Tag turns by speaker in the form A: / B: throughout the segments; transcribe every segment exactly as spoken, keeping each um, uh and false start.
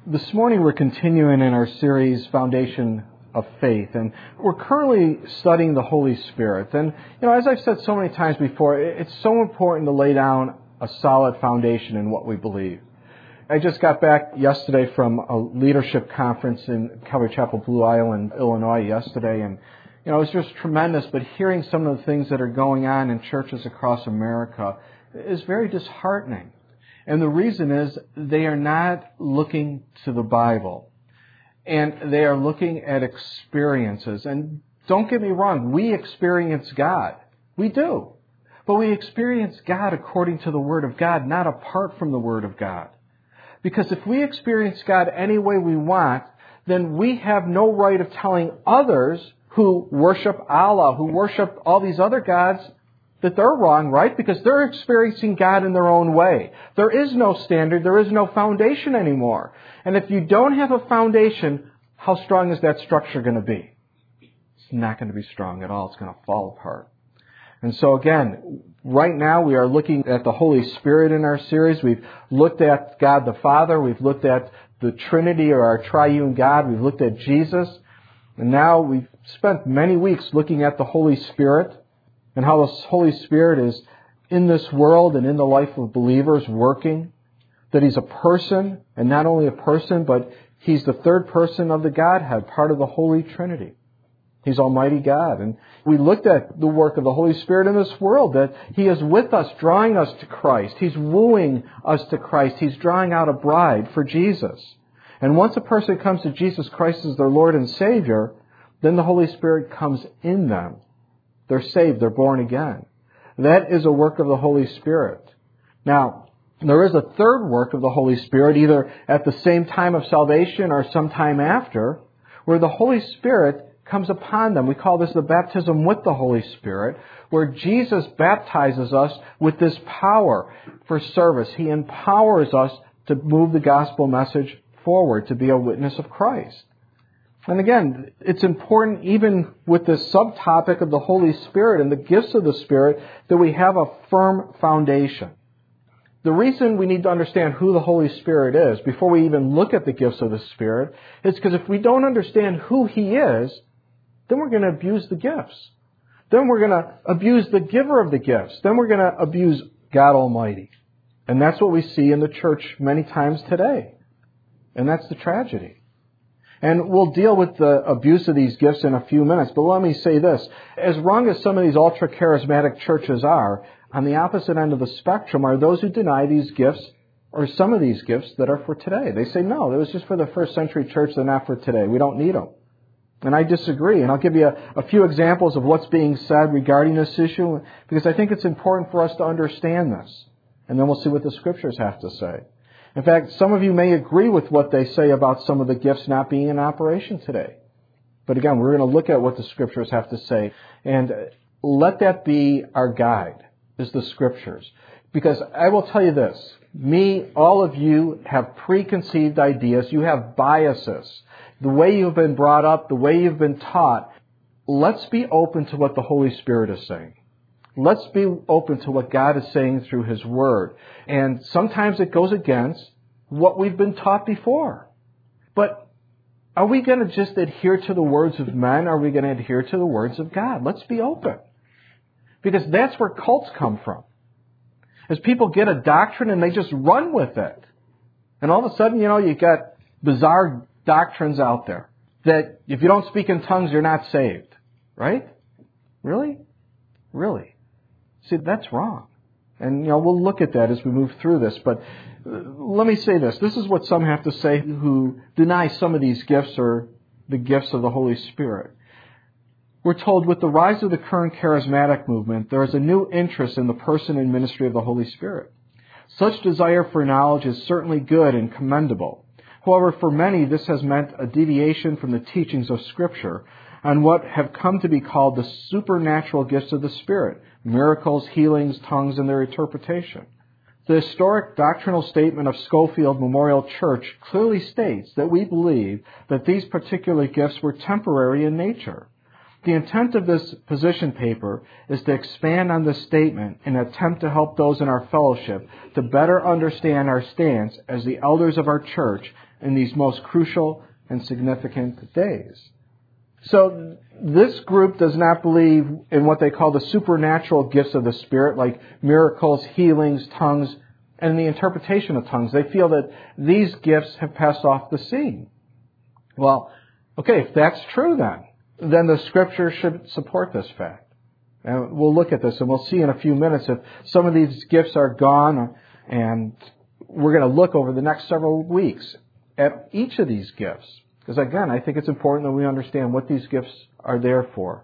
A: This morning we're continuing in our series, Foundation of Faith, and we're currently studying the Holy Spirit. And, you know, as I've said so many times before, it's so important to lay down a solid foundation in what we believe. I just got back yesterday from a leadership conference in Calvary Chapel, Blue Island, Illinois yesterday, and, you know, it was just tremendous, but hearing some of the things that are going on in churches across America is very disheartening. And the reason is they are not looking to the Bible. And they are looking at experiences. And don't get me wrong, we experience God. We do. But we experience God according to the Word of God, not apart from the Word of God. Because if we experience God any way we want, then we have no right of telling others who worship Allah, who worship all these other gods, that they're wrong, right? Because they're experiencing God in their own way. There is no standard. There is no foundation anymore. And if you don't have a foundation, how strong is that structure going to be? It's not going to be strong at all. It's going to fall apart. And so again, right now we are looking at the Holy Spirit in our series. We've looked at God the Father. We've looked at the Trinity or our triune God. We've looked at Jesus. And now we've spent many weeks looking at the Holy Spirit, and how the Holy Spirit is in this world and in the life of believers working. That He's a person, and not only a person, but He's the third person of the Godhead, part of the Holy Trinity. He's Almighty God. And we looked at the work of the Holy Spirit in this world, that He is with us, drawing us to Christ. He's wooing us to Christ. He's drawing out a bride for Jesus. And once a person comes to Jesus Christ as their Lord and Savior, then the Holy Spirit comes in them. They're saved. They're born again. That is a work of the Holy Spirit. Now, there is a third work of the Holy Spirit, either at the same time of salvation or sometime after, where the Holy Spirit comes upon them. We call this the baptism with the Holy Spirit, where Jesus baptizes us with this power for service. He empowers us to move the gospel message forward, to be a witness of Christ. And again, it's important even with this subtopic of the Holy Spirit and the gifts of the Spirit that we have a firm foundation. The reason we need to understand who the Holy Spirit is before we even look at the gifts of the Spirit is because if we don't understand who He is, then we're going to abuse the gifts. Then we're going to abuse the giver of the gifts. Then we're going to abuse God Almighty. And that's what we see in the church many times today. And that's the tragedy. And we'll deal with the abuse of these gifts in a few minutes, but let me say this. As wrong as some of these ultra-charismatic churches are, on the opposite end of the spectrum are those who deny these gifts, or some of these gifts that are for today. They say, no, it was just for the first century church, they're not for today. We don't need them. And I disagree. And I'll give you a, a few examples of what's being said regarding this issue, because I think it's important for us to understand this. And then we'll see what the Scriptures have to say. In fact, some of you may agree with what they say about some of the gifts not being in operation today. But again, we're going to look at what the Scriptures have to say. And let that be our guide, is the Scriptures. Because I will tell you this, me, all of you have preconceived ideas. You have biases. The way you've been brought up, the way you've been taught. Let's be open to what the Holy Spirit is saying. Let's be open to what God is saying through His Word. And sometimes it goes against what we've been taught before. But are we going to just adhere to the words of men? Or are we going to adhere to the words of God? Let's be open. Because that's where cults come from. As people get a doctrine and they just run with it. And all of a sudden, you know, you got bizarre doctrines out there. That if you don't speak in tongues, you're not saved. Right? Really? Really? See, that's wrong. And, you know, we'll look at that as we move through this. But let me say this. This is what some have to say who deny some of these gifts or the gifts of the Holy Spirit. We're told with the rise of the current charismatic movement, there is a new interest in the person and ministry of the Holy Spirit. Such desire for knowledge is certainly good and commendable. However, for many, this has meant a deviation from the teachings of Scripture on what have come to be called the supernatural gifts of the Spirit, miracles, healings, tongues, and their interpretation. The historic doctrinal statement of Schofield Memorial Church clearly states that we believe that these particular gifts were temporary in nature. The intent of this position paper is to expand on this statement and attempt to help those in our fellowship to better understand our stance as the elders of our church in these most crucial and significant days. So this group does not believe in what they call the supernatural gifts of the Spirit, like miracles, healings, tongues, and the interpretation of tongues. They feel that these gifts have passed off the scene. Well, okay, if that's true then, then the Scripture should support this fact. And we'll look at this and we'll see in a few minutes if some of these gifts are gone, and we're going to look over the next several weeks at each of these gifts. Because again, I think it's important that we understand what these gifts are there for.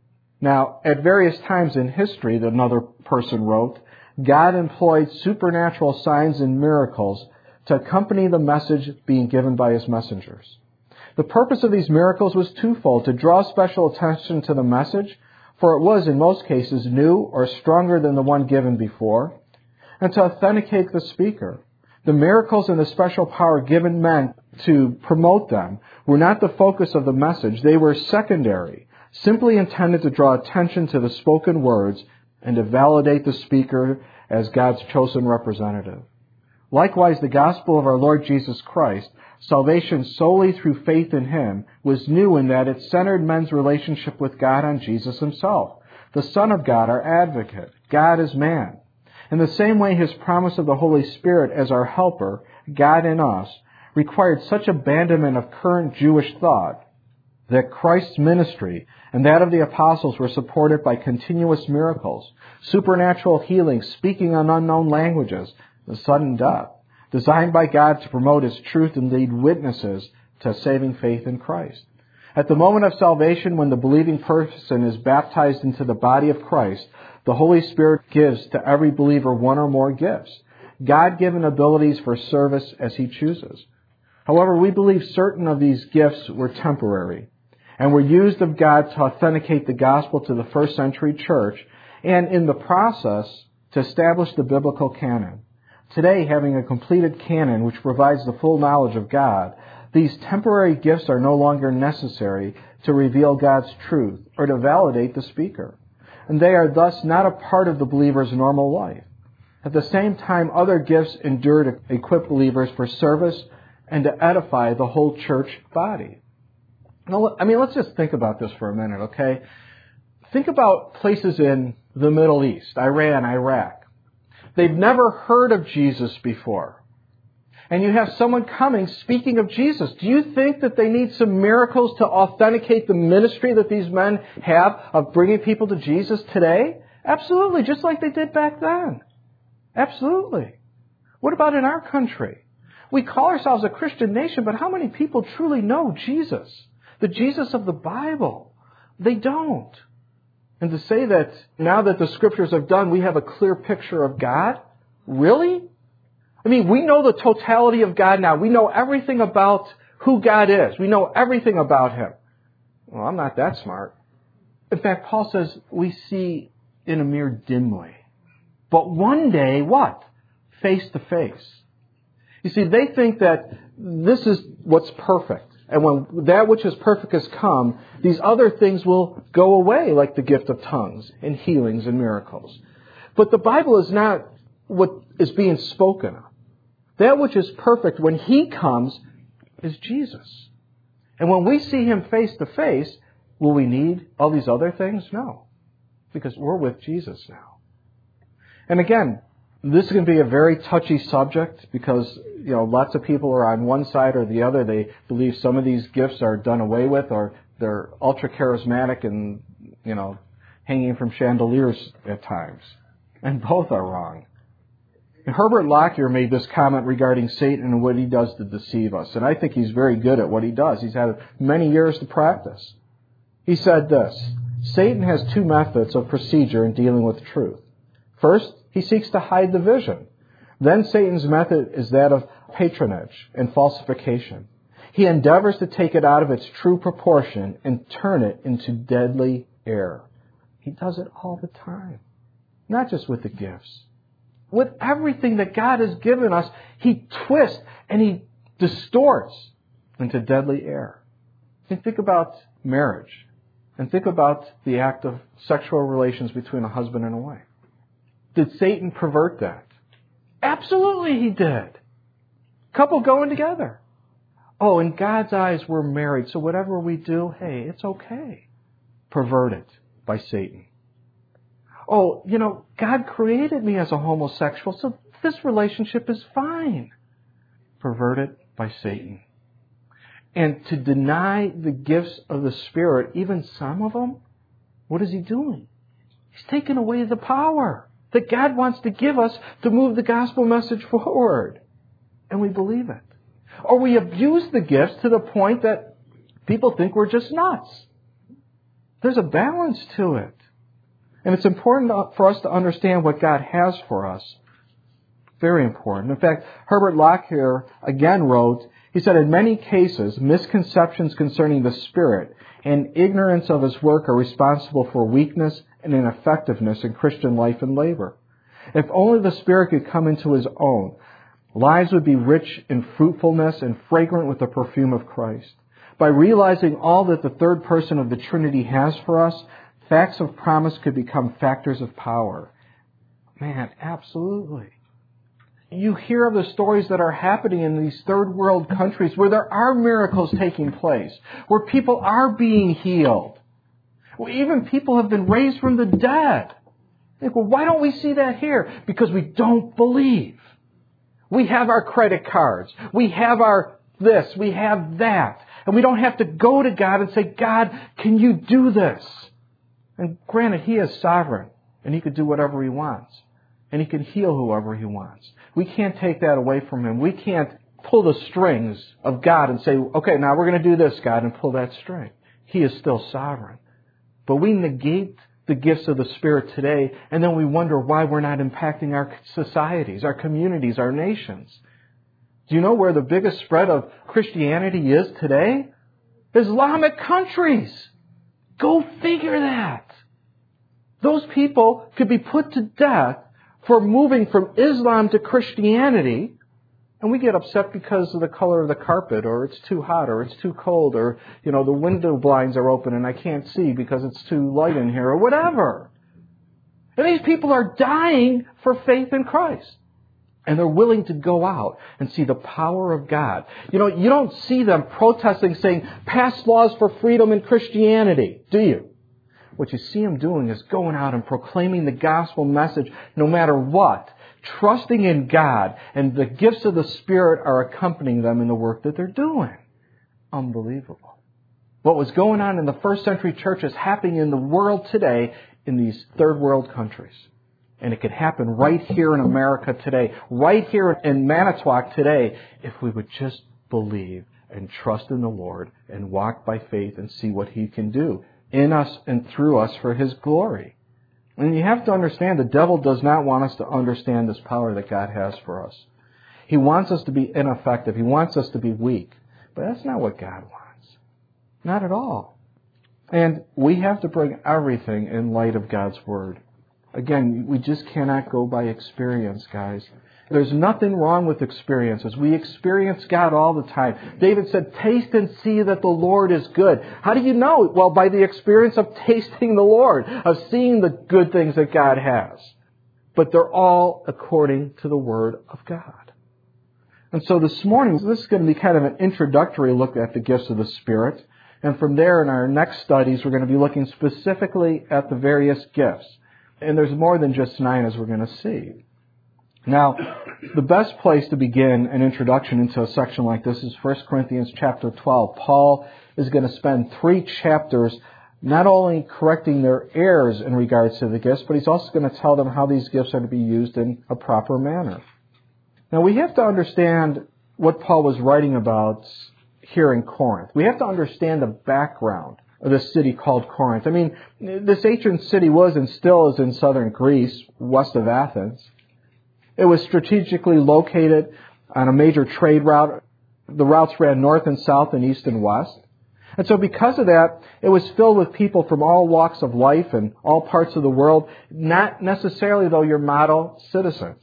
A: Now, at various times in history, that another person wrote, God employed supernatural signs and miracles to accompany the message being given by His messengers. The purpose of these miracles was twofold: to draw special attention to the message, for it was in most cases new or stronger than the one given before, and to authenticate the speaker. The miracles and the special power given men to promote them were not the focus of the message. They were secondary, simply intended to draw attention to the spoken words and to validate the speaker as God's chosen representative. Likewise, the gospel of our Lord Jesus Christ, salvation solely through faith in Him, was new in that it centered men's relationship with God on Jesus Himself, the Son of God, our advocate, God as man. In the same way, His promise of the Holy Spirit as our helper, God in us, required such abandonment of current Jewish thought that Christ's ministry and that of the apostles were supported by continuous miracles, supernatural healing, speaking on unknown languages, the sudden death, designed by God to promote His truth and lead witnesses to saving faith in Christ. At the moment of salvation, when the believing person is baptized into the body of Christ, the Holy Spirit gives to every believer one or more gifts, God-given abilities for service as He chooses. However, we believe certain of these gifts were temporary and were used of God to authenticate the gospel to the first century church and, in the process, to establish the biblical canon. Today, having a completed canon which provides the full knowledge of God, these temporary gifts are no longer necessary to reveal God's truth or to validate the speaker, and they are thus not a part of the believer's normal life. At the same time, other gifts endure to equip believers for service and to edify the whole church body. Now, I mean, let's just think about this for a minute, okay? Think about places in the Middle East, Iran, Iraq. They've never heard of Jesus before. And you have someone coming speaking of Jesus. Do you think that they need some miracles to authenticate the ministry that these men have of bringing people to Jesus today? Absolutely, just like they did back then. Absolutely. What about in our country? We call ourselves a Christian nation, but how many people truly know Jesus? The Jesus of the Bible? They don't. And to say that now that the Scriptures have done, we have a clear picture of God? Really? I mean, we know the totality of God now. We know everything about who God is. We know everything about Him. Well, I'm not that smart. In fact, Paul says we see in a mere dim way. But one day, what? Face to face. You see, they think that this is what's perfect. And when that which is perfect has come, these other things will go away, like the gift of tongues and healings and miracles. But the Bible is not what is being spoken of. That which is perfect when He comes is Jesus. And when we see Him face to face, will we need all these other things? No. Because we're with Jesus now. And again, this is going to be a very touchy subject because, you know, lots of people are on one side or the other. They believe some of these gifts are done away with or they're ultra charismatic and, you know, hanging from chandeliers at times. And both are wrong. And Herbert Lockyer made this comment regarding Satan and what he does to deceive us. And I think he's very good at what he does. He's had many years to practice. He said this: Satan has two methods of procedure in dealing with truth. First, he seeks to hide the vision. Then Satan's method is that of patronage and falsification. He endeavors to take it out of its true proportion and turn it into deadly error. He does it all the time. Not just with the gifts. With everything that God has given us, He twists and He distorts into deadly error. And think about marriage. And think about the act of sexual relations between a husband and a wife. Did Satan pervert that? Absolutely he did. Couple going together. Oh, in God's eyes, we're married, so whatever we do, hey, it's okay. Perverted by Satan. Oh, you know, God created me as a homosexual, so this relationship is fine. Perverted by Satan. And to deny the gifts of the Spirit, even some of them, what is he doing? He's taking away the power that God wants to give us to move the gospel message forward. And we believe it. Or we abuse the gifts to the point that people think we're just nuts. There's a balance to it. And it's important for us to understand what God has for us. Very important. In fact, Herbert Lockyer again wrote, he said, in many cases, misconceptions concerning the Spirit and ignorance of His work are responsible for weakness and ineffectiveness in Christian life and labor. If only the Spirit could come into His own, lives would be rich in fruitfulness and fragrant with the perfume of Christ. By realizing all that the third person of the Trinity has for us, facts of promise could become factors of power. Man, absolutely. You hear of the stories that are happening in these third world countries where there are miracles taking place, where people are being healed. Well, even people have been raised from the dead. Think, well, why don't we see that here? Because we don't believe. We have our credit cards. We have our this. We have that. And we don't have to go to God and say, God, can you do this? And granted, He is sovereign, and He could do whatever He wants. And He can heal whoever He wants. We can't take that away from Him. We can't pull the strings of God and say, okay, now we're going to do this, God, and pull that string. He is still sovereign. But we negate the gifts of the Spirit today, and then we wonder why we're not impacting our societies, our communities, our nations. Do you know where the biggest spread of Christianity is today? Islamic countries. Go figure that. Those people could be put to death for moving from Islam to Christianity, and we get upset because of the color of the carpet, or it's too hot, or it's too cold, or, you know, the window blinds are open and I can't see because it's too light in here, or whatever. And these people are dying for faith in Christ. And they're willing to go out and see the power of God. You know, you don't see them protesting, saying, pass laws for freedom in Christianity, do you? What you see them doing is going out and proclaiming the gospel message no matter what, trusting in God, and the gifts of the Spirit are accompanying them in the work that they're doing. Unbelievable. What was going on in the first century church is happening in the world today in these third world countries. And it could happen right here in America today, right here in Manitowoc today, if we would just believe and trust in the Lord and walk by faith and see what He can do in us and through us for His glory. And you have to understand, the devil does not want us to understand this power that God has for us. He wants us to be ineffective. He wants us to be weak. But that's not what God wants. Not at all. And we have to bring everything in light of God's Word. Again, we just cannot go by experience, guys. There's nothing wrong with experiences. We experience God all the time. David said, taste and see that the Lord is good. How do you know? Well, by the experience of tasting the Lord, of seeing the good things that God has. But they're all according to the Word of God. And so this morning, this is going to be kind of an introductory look at the gifts of the Spirit. And from there, in our next studies, we're going to be looking specifically at the various gifts. And there's more than just nine, as we're going to see. Now, the best place to begin an introduction into a section like this is First Corinthians chapter twelve. Paul is going to spend three chapters not only correcting their errors in regards to the gifts, but he's also going to tell them how these gifts are to be used in a proper manner. Now, we have to understand what Paul was writing about here in Corinth. We have to understand the background of this city called Corinth. I mean, this ancient city was and still is in southern Greece, west of Athens. It was strategically located on a major trade route. The routes ran north and south and east and west. And so because of that, it was filled with people from all walks of life and all parts of the world, not necessarily, though, your model citizens.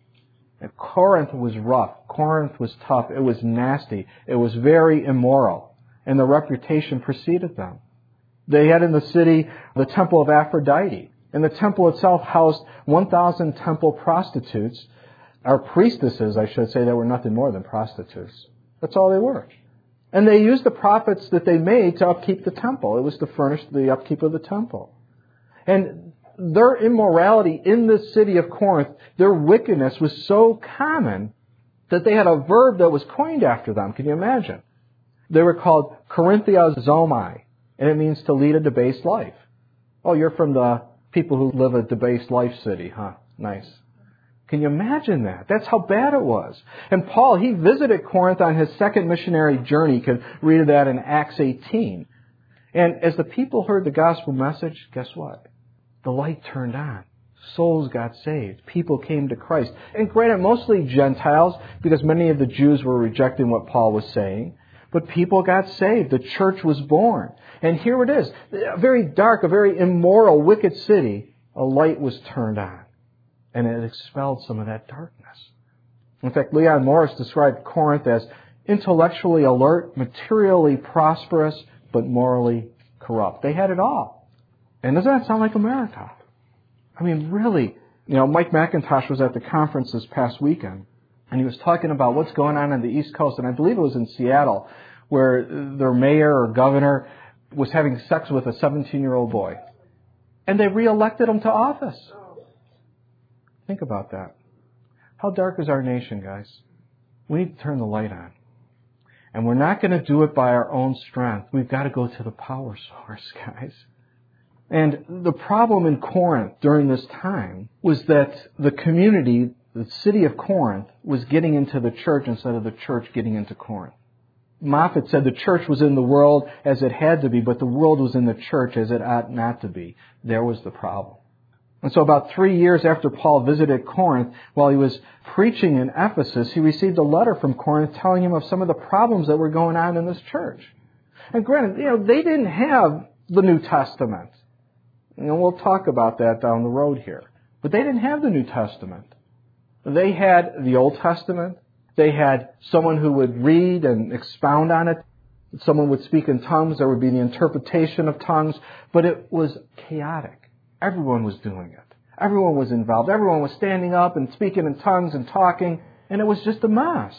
A: And Corinth was rough. Corinth was tough. It was nasty. It was very immoral. And the reputation preceded them. They had in the city the temple of Aphrodite. And the temple itself housed one thousand temple prostitutes, or priestesses, I should say, that were nothing more than prostitutes. That's all they were. And they used the profits that they made to upkeep the temple. It was to furnish the upkeep of the temple. And their immorality in the city of Corinth, their wickedness was so common that they had a verb that was coined after them. Can you imagine? They were called Corinthiazomai, and it means to lead a debased life. Oh, you're from the people who live a debased life city, huh? Nice. Can you imagine that? That's how bad it was. And Paul, he visited Corinth on his second missionary journey. You can read that in Acts eighteen. And as the people heard the gospel message, guess what? The light turned on. Souls got saved. People came to Christ. And granted, mostly Gentiles, because many of the Jews were rejecting what Paul was saying. But people got saved. The church was born. And here it is. A very dark, a very immoral, wicked city. A light was turned on. And it expelled some of that darkness. In fact, Leon Morris described Corinth as intellectually alert, materially prosperous, but morally corrupt. They had it all. And doesn't that sound like America? I mean, really. You know, Mike McIntosh was at the conference this past weekend, and he was talking about what's going on on the East Coast, and I believe it was in Seattle, where their mayor or governor was having sex with a seventeen-year-old boy. And they reelected him to office. Think about that. How dark is our nation, guys? We need to turn the light on. And we're not going to do it by our own strength. We've got to go to the power source, guys. And the problem in Corinth during this time was that the community, the city of Corinth, was getting into the church instead of the church getting into Corinth. Moffat said the church was in the world as it had to be, but the world was in the church as it ought not to be. There was the problem. And so about three years after Paul visited Corinth, while he was preaching in Ephesus, he received a letter from Corinth telling him of some of the problems that were going on in this church. And granted, you know, they didn't have the New Testament. You know, we'll talk about that down the road here. But they didn't have the New Testament. They had the Old Testament. They had someone who would read and expound on it. Someone would speak in tongues. There would be the interpretation of tongues. But it was chaotic. Everyone was doing it. Everyone was involved. Everyone was standing up and speaking in tongues and talking. And it was just a mess.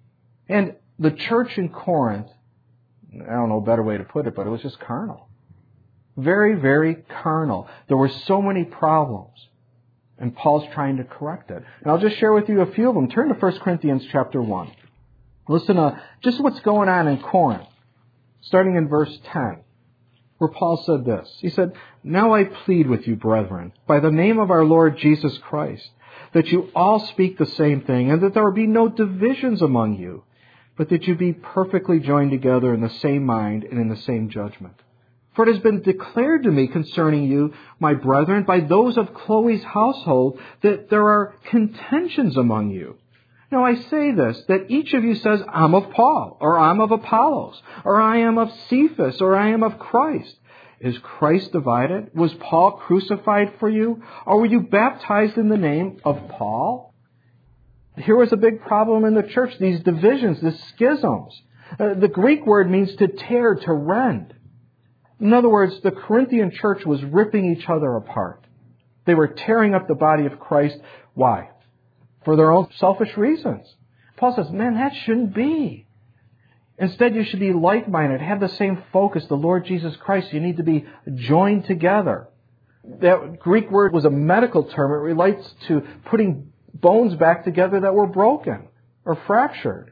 A: And the church in Corinth, I don't know a better way to put it, but it was just carnal. Very, very carnal. There were so many problems. And Paul's trying to correct it. And I'll just share with you a few of them. Turn to First Corinthians chapter one. Listen to just what's going on in Corinth. Starting in verse ten. Where Paul said this. He said, "Now I plead with you, brethren, by the name of our Lord Jesus Christ, that you all speak the same thing, and that there be no divisions among you, but that you be perfectly joined together in the same mind and in the same judgment. For it has been declared to me concerning you, my brethren, by those of Chloe's household, that there are contentions among you. Now I say this, that each of you says, I'm of Paul, or I'm of Apollos, or I am of Cephas, or I am of Christ. Is Christ divided? Was Paul crucified for you? Or were you baptized in the name of Paul?" Here was a big problem in the church, these divisions, these schisms. Uh, the Greek word means to tear, to rend. In other words, the Corinthian church was ripping each other apart. They were tearing up the body of Christ. Why? For their own selfish reasons. Paul says, man, that shouldn't be. Instead, you should be like-minded, have the same focus, the Lord Jesus Christ. You need to be joined together. That Greek word was a medical term. It relates to putting bones back together that were broken or fractured.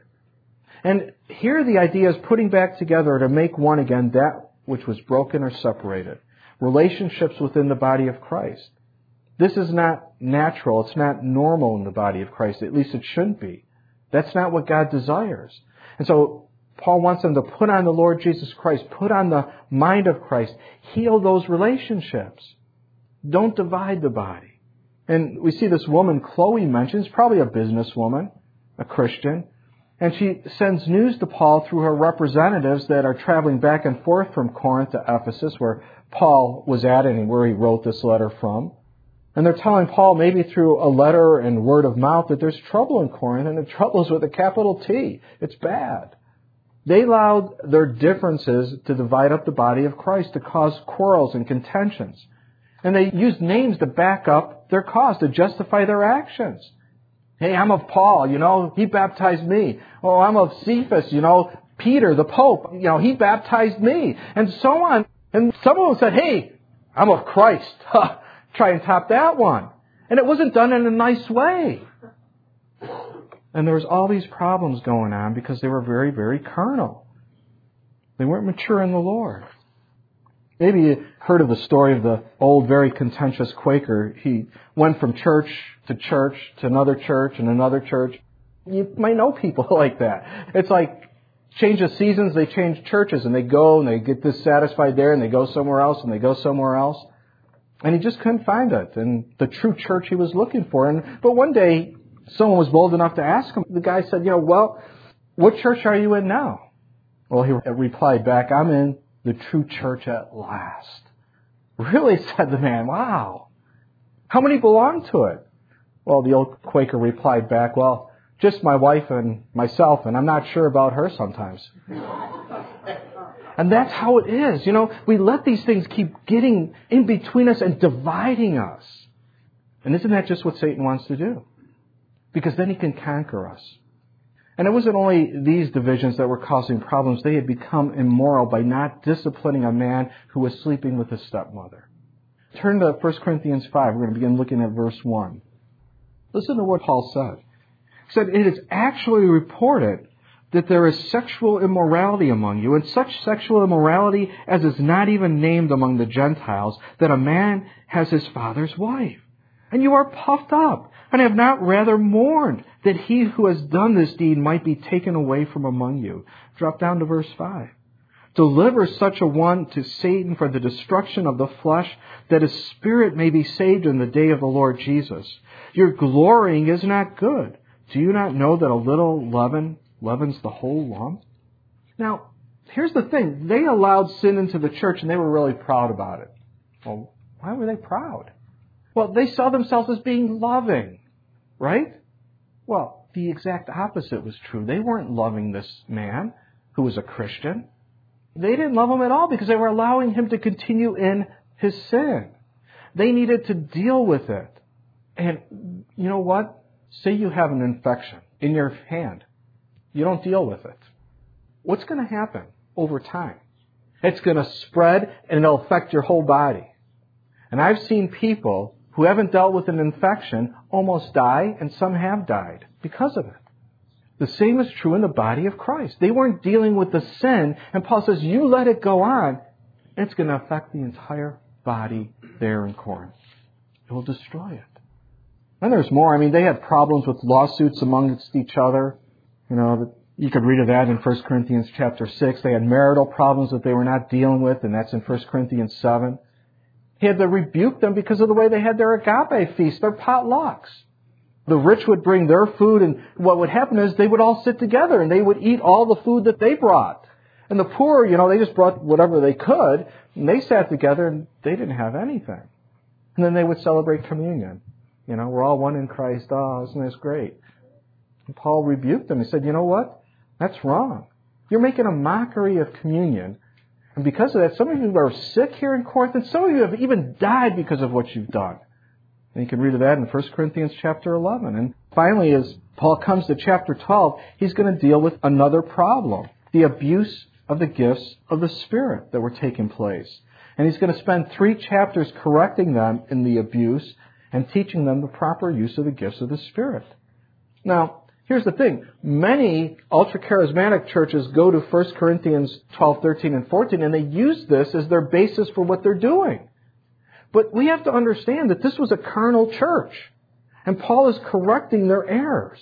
A: And here the idea is putting back together to make one again that which was broken or separated. Relationships within the body of Christ. This is not natural. It's not normal in the body of Christ. At least it shouldn't be. That's not what God desires. And so Paul wants them to put on the Lord Jesus Christ, put on the mind of Christ, heal those relationships. Don't divide the body. And we see this woman Chloe mentions, probably a businesswoman, a Christian, and she sends news to Paul through her representatives that are traveling back and forth from Corinth to Ephesus, where Paul was at and where he wrote this letter from. And they're telling Paul, maybe through a letter and word of mouth, that there's trouble in Corinth, and the trouble is with a capital T. It's bad. They allowed their differences to divide up the body of Christ, to cause quarrels and contentions. And they used names to back up their cause, to justify their actions. Hey, I'm of Paul, you know, he baptized me. Oh, I'm of Cephas, you know, Peter, the Pope, you know, he baptized me, and so on. And someone said, hey, I'm of Christ. Try and top that one. And it wasn't done in a nice way. And there was all these problems going on because they were very, very carnal. They weren't mature in the Lord. Maybe you heard of the story of the old, very contentious Quaker. He went from church to church to another church and another church. You might know people like that. It's like change of seasons, they change churches, and they go and they get dissatisfied there, and they go somewhere else, and they go somewhere else. And he just couldn't find it, and the true church he was looking for. And but one day, someone was bold enough to ask him. The guy said, you know, well, what church are you in now? Well, he replied back, I'm in the true church at last. Really, said the man, wow. How many belong to it? Well, the old Quaker replied back, well, just my wife and myself, and I'm not sure about her sometimes. And that's how it is. You know, we let these things keep getting in between us and dividing us. And isn't that just what Satan wants to do? Because then he can conquer us. And it wasn't only these divisions that were causing problems. They had become immoral by not disciplining a man who was sleeping with his stepmother. Turn to First Corinthians five. We're going to begin looking at verse one. Listen to what Paul said. He said, it is actually reported that there is sexual immorality among you, and such sexual immorality as is not even named among the Gentiles, that a man has his father's wife. And you are puffed up, and have not rather mourned that he who has done this deed might be taken away from among you. Drop down to verse five. Deliver such a one to Satan for the destruction of the flesh, that his spirit may be saved in the day of the Lord Jesus. Your glorying is not good. Do you not know that a little leaven leavens the whole lump? Now, here's the thing. They allowed sin into the church, and they were really proud about it. Well, why were they proud? Well, they saw themselves as being loving, right? Well, the exact opposite was true. They weren't loving this man who was a Christian. They didn't love him at all because they were allowing him to continue in his sin. They needed to deal with it. And you know what? Say you have an infection in your hand. You don't deal with it. What's going to happen over time? It's going to spread and it'll affect your whole body. And I've seen people who haven't dealt with an infection almost die, and some have died because of it. The same is true in the body of Christ. They weren't dealing with the sin, and Paul says, you let it go on, and it's going to affect the entire body there in Corinth. It will destroy it. And there's more. I mean, they had problems with lawsuits amongst each other. You know, you could read of that in First Corinthians chapter six. They had marital problems that they were not dealing with, and that's in First Corinthians seven. He had to rebuke them because of the way they had their agape feast, their potlucks. The rich would bring their food, and what would happen is they would all sit together, and they would eat all the food that they brought. And the poor, you know, they just brought whatever they could, and they sat together, and they didn't have anything. And then they would celebrate communion. You know, we're all one in Christ. Oh, isn't this great? And Paul rebuked them. He said, you know what? That's wrong. You're making a mockery of communion. And because of that, some of you are sick here in Corinth, and some of you have even died because of what you've done. And you can read of that in First Corinthians chapter eleven. And finally, as Paul comes to chapter twelve, he's going to deal with another problem, the abuse of the gifts of the Spirit that were taking place. And he's going to spend three chapters correcting them in the abuse and teaching them the proper use of the gifts of the Spirit. Now, here's the thing. Many ultra-charismatic churches go to First Corinthians twelve, thirteen, and fourteen, and they use this as their basis for what they're doing. But we have to understand that this was a carnal church, and Paul is correcting their errors.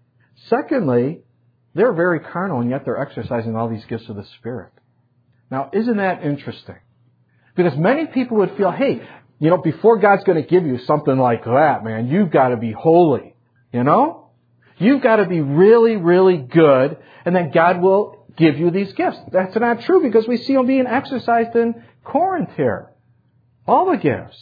A: Secondly, they're very carnal, and yet they're exercising all these gifts of the Spirit. Now, isn't that interesting? Because many people would feel, hey, you know, before God's going to give you something like that, man, you've got to be holy, you know? You've got to be really, really good, and then God will give you these gifts. That's not true because we see them being exercised in Corinth here. All the gifts.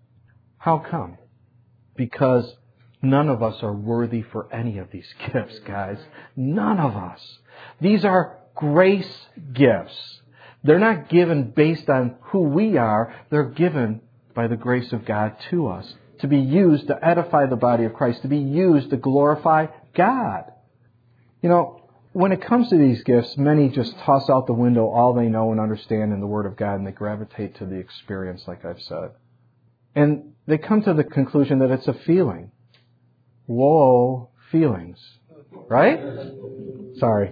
A: How come? Because none of us are worthy for any of these gifts, guys. None of us. These are grace gifts. They're not given based on who we are. They're given by the grace of God to us to be used to edify the body of Christ, to be used to glorify God. You know, when it comes to these gifts, many just toss out the window all they know and understand in the Word of God, and they gravitate to the experience, like I've said. And they come to the conclusion that it's a feeling. Whoa, feelings. Right? Sorry.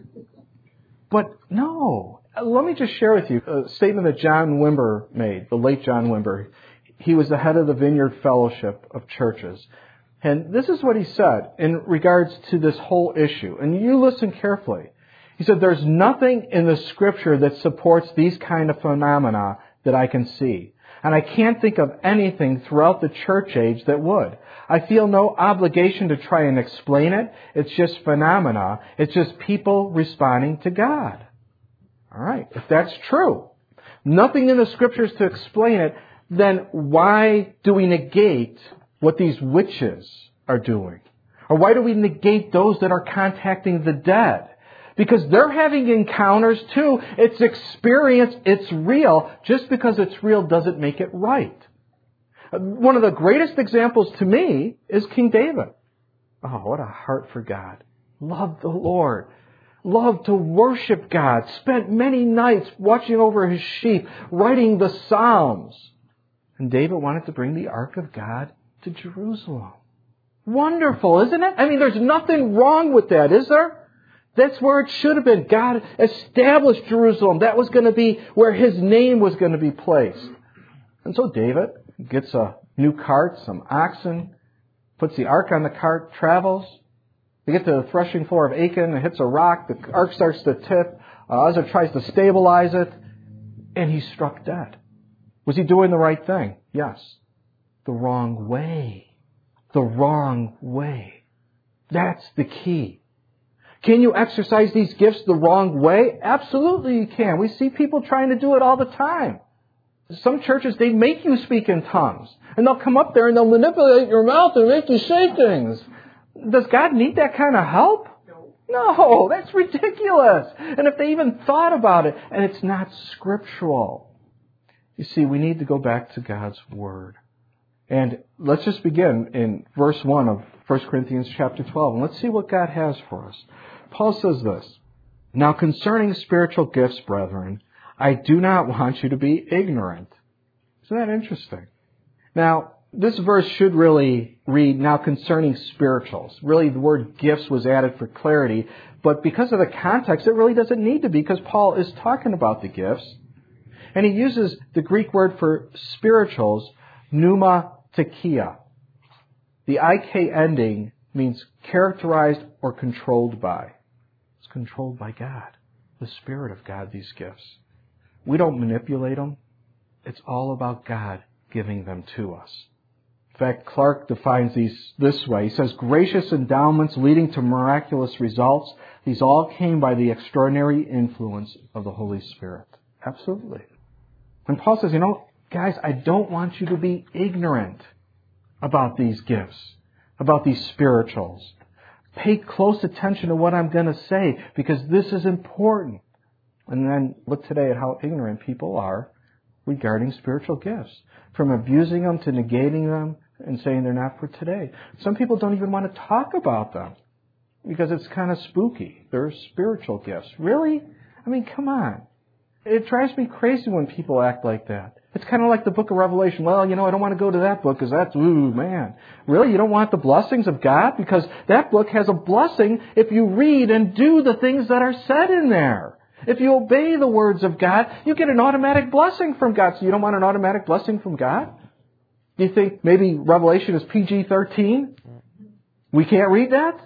A: But no. Let me just share with you a statement that John Wimber made, the late John Wimber. He was the head of the Vineyard Fellowship of Churches. And this is what he said in regards to this whole issue. And you listen carefully. He said, there's nothing in the Scripture that supports these kind of phenomena that I can see. And I can't think of anything throughout the church age that would. I feel no obligation to try and explain it. It's just phenomena. It's just people responding to God. All right, if that's true, nothing in the Scriptures to explain it, then why do we negate what these witches are doing? Or why do we negate those that are contacting the dead? Because they're having encounters too. It's experience. It's real. Just because it's real doesn't make it right. One of the greatest examples to me is King David. Oh, what a heart for God. Loved the Lord. Loved to worship God. Spent many nights watching over his sheep, writing the Psalms. And David wanted to bring the Ark of God to Jerusalem. Wonderful, isn't it? I mean, there's nothing wrong with that, is there? That's where it should have been. God established Jerusalem. That was going to be where His name was going to be placed. And so David gets a new cart, some oxen, puts the ark on the cart, travels. They get to the threshing floor of Achan, it hits a rock, the ark starts to tip. Uh, Uzzah tries to stabilize it, and he's struck dead. Was he doing the right thing? Yes. The wrong way. The wrong way. That's the key. Can you exercise these gifts the wrong way? Absolutely you can. We see people trying to do it all the time. Some churches, they make you speak in tongues. And they'll come up there and they'll manipulate your mouth and make you say things. Does God need that kind of help? No, that's ridiculous. And if they even thought about it, and it's not scriptural. You see, we need to go back to God's Word. And let's just begin in verse one of First Corinthians chapter twelve. And let's see what God has for us. Paul says this, "Now concerning spiritual gifts, brethren, I do not want you to be ignorant." Isn't that interesting? Now, this verse should really read, "Now concerning spirituals." Really, the word gifts was added for clarity. But because of the context, it really doesn't need to be, because Paul is talking about the gifts. And he uses the Greek word for spirituals, pneumatekia. The I K ending means characterized or controlled by. It's controlled by God, the Spirit of God, these gifts. We don't manipulate them. It's all about God giving them to us. In fact, Clark defines these this way. He says, gracious endowments leading to miraculous results. These all came by the extraordinary influence of the Holy Spirit. Absolutely. And Paul says, you know, guys, I don't want you to be ignorant about these gifts, about these spirituals. Pay close attention to what I'm going to say, because this is important. And then look today at how ignorant people are regarding spiritual gifts. From abusing them to negating them and saying they're not for today. Some people don't even want to talk about them because it's kind of spooky. They're spiritual gifts. Really? I mean, come on. It drives me crazy when people act like that. It's kind of like the book of Revelation. Well, you know, I don't want to go to that book because that's, ooh, man. Really? You don't want the blessings of God? Because that book has a blessing if you read and do the things that are said in there. If you obey the words of God, you get an automatic blessing from God. So you don't want an automatic blessing from God? Do you think maybe Revelation is P G thirteen? We can't read that?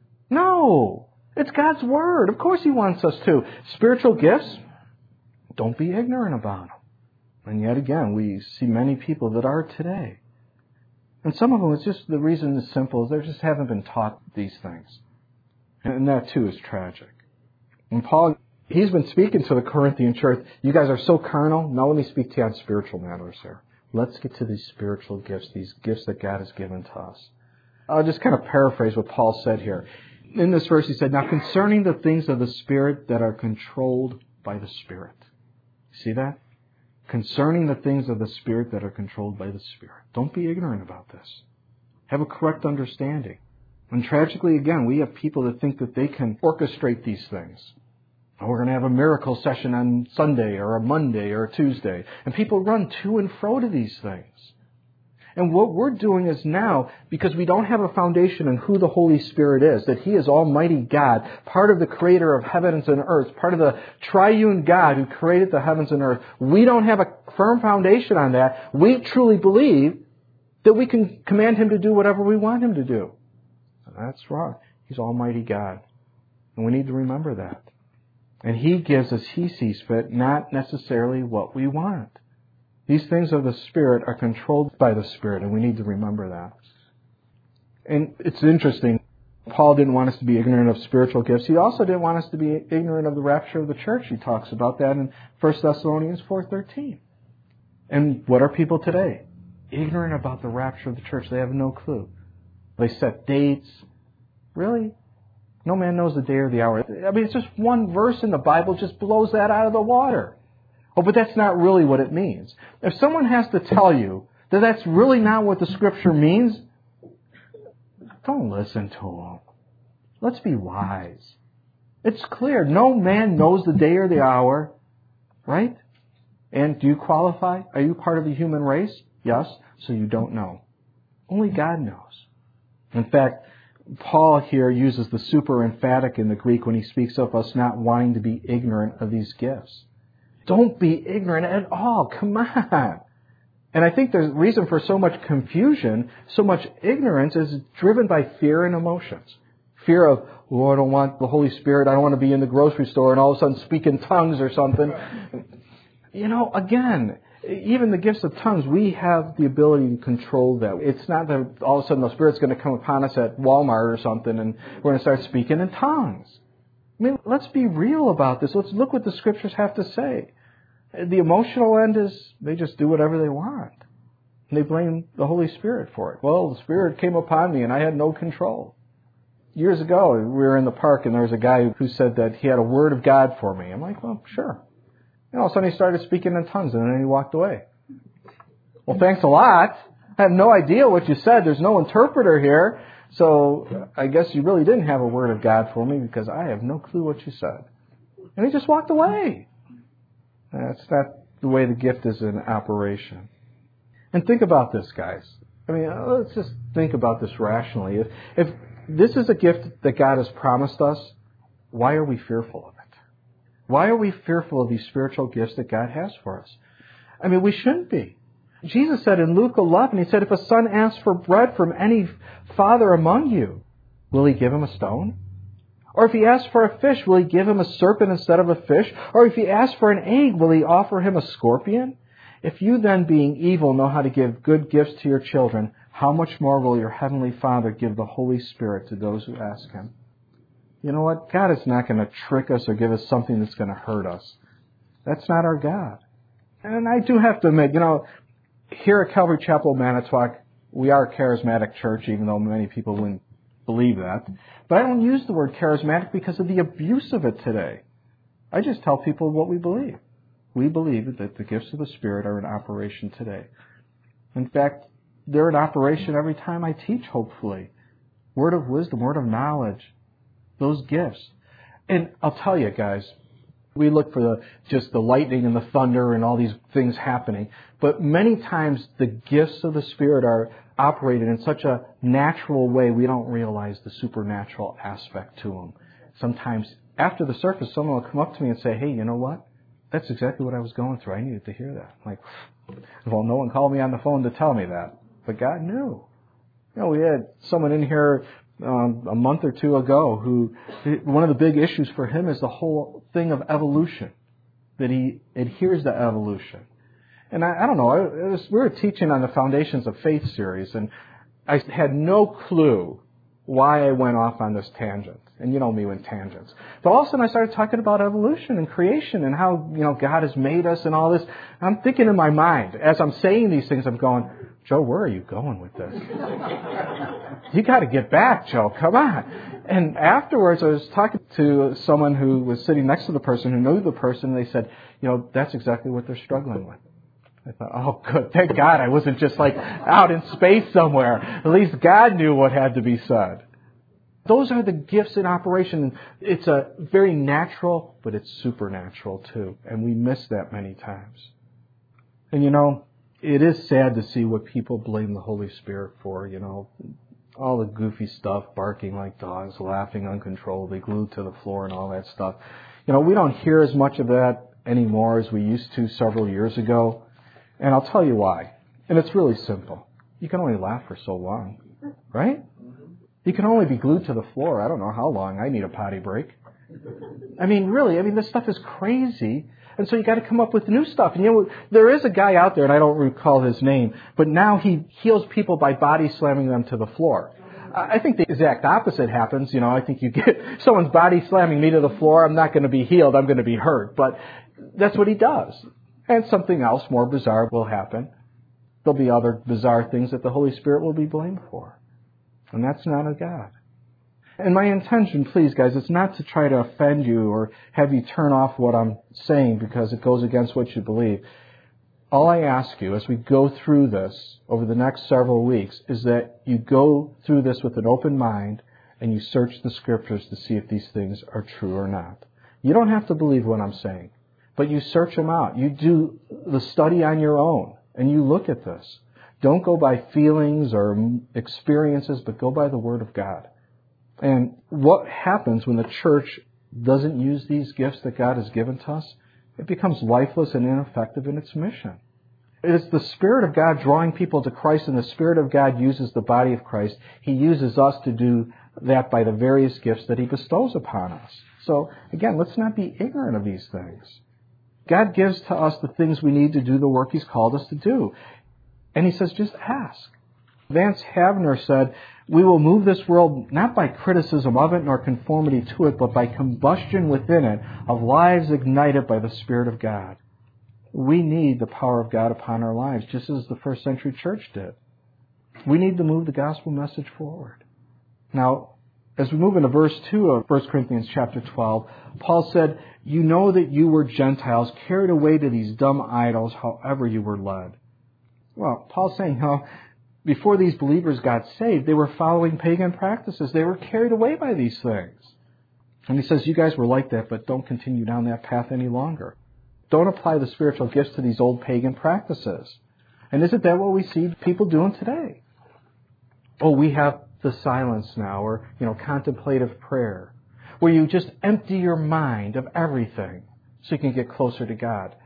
A: No. It's God's Word. Of course He wants us to. Spiritual gifts, don't be ignorant about them. And yet again, we see many people that are today. And some of them, it's just, the reason is simple, is they just haven't been taught these things. And that too is tragic. And Paul, he's been speaking to the Corinthian church. You guys are so carnal. Now let me speak to you on spiritual matters here. Let's get to these spiritual gifts, these gifts that God has given to us. I'll just kind of paraphrase what Paul said here. In this verse he said, "Now concerning the things of the Spirit that are controlled by the Spirit." See that? Concerning the things of the Spirit that are controlled by the Spirit. Don't be ignorant about this. Have a correct understanding. And tragically, again, we have people that think that they can orchestrate these things. Oh, we're going to have a miracle session on Sunday or a Monday or a Tuesday. And people run to and fro to these things. And what we're doing is now, because we don't have a foundation in who the Holy Spirit is, that He is Almighty God, part of the Creator of heavens and earth, part of the triune God who created the heavens and earth. We don't have a firm foundation on that. We truly believe that we can command Him to do whatever we want Him to do. That's wrong. He's Almighty God. And we need to remember that. And He gives as He sees fit, not necessarily what we want. These things of the Spirit are controlled by the Spirit, and we need to remember that. And it's interesting. Paul didn't want us to be ignorant of spiritual gifts. He also didn't want us to be ignorant of the rapture of the church. He talks about that in First Thessalonians four thirteen. And what are people today? Ignorant about the rapture of the church. They have no clue. They set dates. Really? No man knows the day or the hour. I mean, it's just one verse in the Bible just blows that out of the water. Oh, but that's not really what it means. If someone has to tell you that that's really not what the Scripture means, don't listen to them. Let's be wise. It's clear. No man knows the day or the hour, right? And do you qualify? Are you part of the human race? Yes. So you don't know. Only God knows. In fact, Paul here uses the super emphatic in the Greek when he speaks of us not wanting to be ignorant of these gifts. Don't be ignorant at all. Come on. And I think the reason for so much confusion, so much ignorance, is driven by fear and emotions. Fear of, oh, I don't want the Holy Spirit. I don't want to be in the grocery store and all of a sudden speak in tongues or something. You know, again, even the gifts of tongues, we have the ability to control that. It's not that all of a sudden the Spirit's going to come upon us at Walmart or something and we're going to start speaking in tongues. I mean, let's be real about this. Let's look what the Scriptures have to say. The emotional end is they just do whatever they want. And they blame the Holy Spirit for it. Well, the Spirit came upon me and I had no control. Years ago, we were in the park and there was a guy who said that he had a word of God for me. I'm like, well, sure. And all of a sudden he started speaking in tongues and then he walked away. Well, thanks a lot. I have no idea what you said. There's no interpreter here. So I guess you really didn't have a word of God for me because I have no clue what you said. And he just walked away. That's not the way the gift is in operation. And think about this, guys. I mean, let's just think about this rationally. If, if this is a gift that God has promised us, why are we fearful of it? Why are we fearful of these spiritual gifts that God has for us? I mean, we shouldn't be. Jesus said in Luke eleven, He said, if a son asks for bread from any father among you, will he give him a stone? Or if he asks for a fish, will he give him a serpent instead of a fish? Or if he asks for an egg, will he offer him a scorpion? If you then, being evil, know how to give good gifts to your children, how much more will your heavenly Father give the Holy Spirit to those who ask Him? You know what? God is not going to trick us or give us something that's going to hurt us. That's not our God. And I do have to admit, you know, here at Calvary Chapel, Manitowoc, we are a charismatic church, even though many people wouldn't believe that. But I don't use the word charismatic because of the abuse of it today. I just tell people what we believe. We believe that the gifts of the Spirit are in operation today. In fact, they're in operation every time I teach, hopefully. Word of wisdom, word of knowledge, those gifts. And I'll tell you, guys, we look for the just the lightning and the thunder and all these things happening. But many times the gifts of the Spirit are operated in such a natural way, we don't realize the supernatural aspect to them. Sometimes after the surface, someone will come up to me and say, hey, you know what? That's exactly what I was going through. I needed to hear that. I'm like, well, no one called me on the phone to tell me that. But God knew. You know, we had someone in here um, a month or two ago who, one of the big issues for him is the whole thing of evolution, that he adheres to evolution. And I, I don't know, it was, we were teaching on the Foundations of Faith series, and I had no clue why I went off on this tangent. And you know me with tangents. But all of a sudden I started talking about evolution and creation and how, you know, God has made us and all this. I'm thinking in my mind, as I'm saying these things, I'm going, Joe, where are you going with this? You got to get back, Joe. Come on. And afterwards I was talking to someone who was sitting next to the person who knew the person, and they said, you know, that's exactly what they're struggling with. I thought, oh, good. Thank God I wasn't just like out in space somewhere. At least God knew what had to be said. Those are the gifts in operation. It's a very natural, but it's supernatural too. And we miss that many times. And you know, it is sad to see what people blame the Holy Spirit for, you know. All the goofy stuff, barking like dogs, laughing uncontrollably, glued to the floor and all that stuff. You know, we don't hear as much of that anymore as we used to several years ago. And I'll tell you why. And it's really simple. You can only laugh for so long, right? You can only be glued to the floor. I don't know how long. I need a potty break. I mean, really, I mean, this stuff is crazy. And so you got to come up with new stuff. And you know, there is a guy out there, and I don't recall his name, but now he heals people by body slamming them to the floor. I think the exact opposite happens. You know, I think you get someone's body slamming me to the floor, I'm not going to be healed, I'm going to be hurt. But that's what he does. And something else more bizarre will happen. There'll be other bizarre things that the Holy Spirit will be blamed for. And that's not of God. And my intention, please, guys, is not to try to offend you or have you turn off what I'm saying because it goes against what you believe. All I ask you as we go through this over the next several weeks is that you go through this with an open mind and you search the Scriptures to see if these things are true or not. You don't have to believe what I'm saying, but you search them out. You do the study on your own and you look at this. Don't go by feelings or experiences, but go by the Word of God. And what happens when the church doesn't use these gifts that God has given to us? It becomes lifeless and ineffective in its mission. It's the Spirit of God drawing people to Christ, and the Spirit of God uses the body of Christ. He uses us to do that by the various gifts that He bestows upon us. So, again, let's not be ignorant of these things. God gives to us the things we need to do the work He's called us to do. And He says, just ask. Vance Havner said, we will move this world not by criticism of it nor conformity to it, but by combustion within it of lives ignited by the Spirit of God. We need the power of God upon our lives, just as the first century church did. We need to move the gospel message forward. Now, as we move into verse two of First Corinthians chapter twelve, Paul said, you know that you were Gentiles carried away to these dumb idols, however you were led. Well, Paul's saying how before these believers got saved, they were following pagan practices. They were carried away by these things. And he says, you guys were like that, but don't continue down that path any longer. Don't apply the spiritual gifts to these old pagan practices. And isn't that what we see people doing today? Oh, we have the silence now, or, you know, contemplative prayer, where you just empty your mind of everything so you can get closer to God.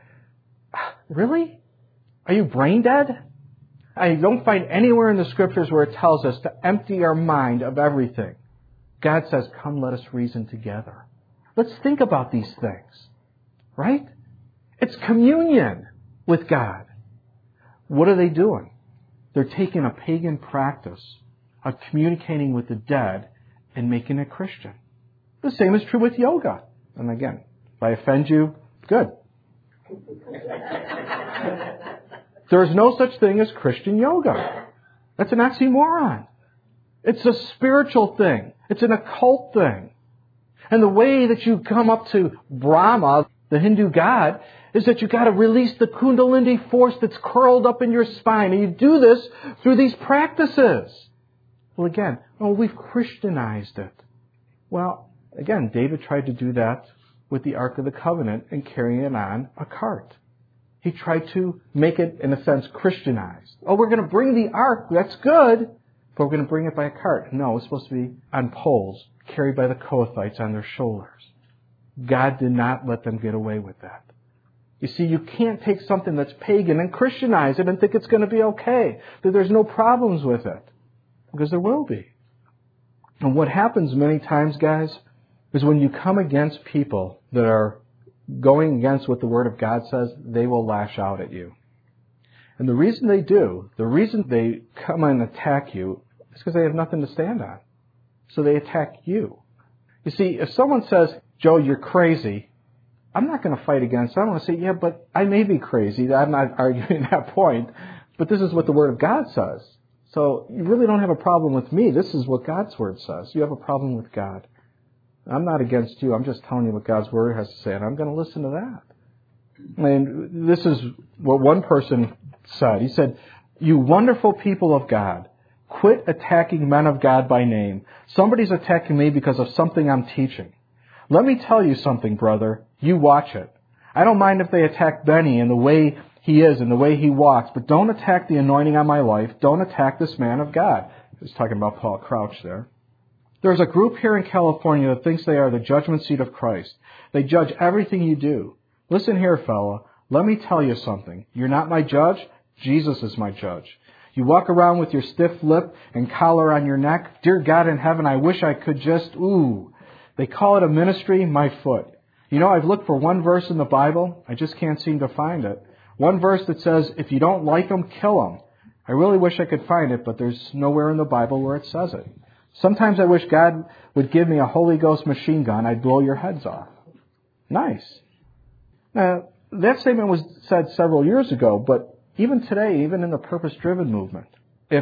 A: Really? Are you brain dead? I don't find anywhere in the Scriptures where it tells us to empty our mind of everything. God says, come, let us reason together. Let's think about these things. Right? It's communion with God. What are they doing? They're taking a pagan practice of communicating with the dead and making it Christian. The same is true with yoga. And again, if I offend you, good. There is no such thing as Christian yoga. That's an oxymoron. It's a spiritual thing. It's an occult thing. And the way that you come up to Brahma, the Hindu god, is that you've got to release the Kundalini force that's curled up in your spine. And you do this through these practices. Well, again, oh, we've Christianized it. Well, again, David tried to do that with the Ark of the Covenant and carrying it on a cart. He tried to make it, in a sense, Christianized. Oh, we're going to bring the ark. That's good. But we're going to bring it by a cart. No, it's supposed to be on poles, carried by the Kohathites on their shoulders. God did not let them get away with that. You see, you can't take something that's pagan and Christianize it and think it's going to be okay, that there's no problems with it. Because there will be. And what happens many times, guys, is when you come against people that are going against what the Word of God says, they will lash out at you. And the reason they do, the reason they come and attack you, is because they have nothing to stand on. So they attack you. You see, if someone says, Joe, you're crazy, I'm not going to fight against them. I'm going to say, yeah, but I may be crazy. I'm not arguing that point. But this is what the Word of God says. So you really don't have a problem with me. This is what God's Word says. You have a problem with God. I'm not against you. I'm just telling you what God's Word has to say, and I'm going to listen to that. And this is what one person said. He said, you wonderful people of God, Quit attacking men of God by name. Somebody's attacking me because of something I'm teaching. Let me tell you something, brother. You watch it. I don't mind if they attack Benny and the way he is and the way he walks, but don't attack the anointing on my life. Don't attack this man of God. He was talking about Paul Crouch there. There's a group here in California that thinks they are the judgment seat of Christ. They judge everything you do. Listen here, fella. Let me tell you something. You're not my judge. Jesus is my judge. You walk around with your stiff lip and collar on your neck. Dear God in heaven, I wish I could just, ooh. They call it a ministry, my foot. You know, I've looked for one verse in the Bible. I just can't seem to find it. One verse that says, if you don't like them, kill them. I really wish I could find it, but there's nowhere in the Bible where it says it. Sometimes I wish God would give me a Holy Ghost machine gun. I'd blow your heads off. Nice. Now, that statement was said several years ago, but even today, even in the purpose-driven movement, if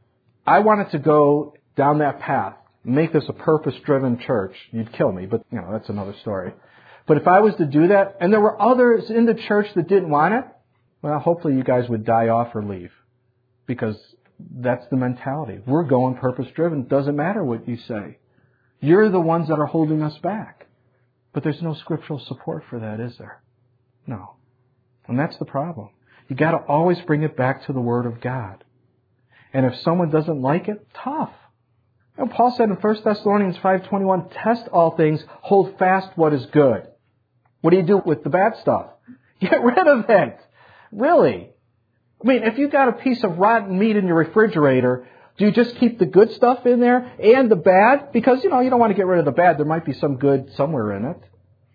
A: I wanted to go down that path, make this a purpose-driven church, you'd kill me, but, you know, that's another story. But if I was to do that, and there were others in the church that didn't want it, well, hopefully you guys would die off or leave. Because that's the mentality. We're going purpose-driven. Doesn't matter what you say. You're the ones that are holding us back. But there's no scriptural support for that, is there? No. And that's the problem. You got to always bring it back to the Word of God. And if someone doesn't like it, tough. And Paul said in First Thessalonians five twenty-one, test all things, hold fast what is good. What do you do with the bad stuff? Get rid of it. Really. I mean, if you've got a piece of rotten meat in your refrigerator, do you just keep the good stuff in there and the bad? Because, you know, you don't want to get rid of the bad. There might be some good somewhere in it.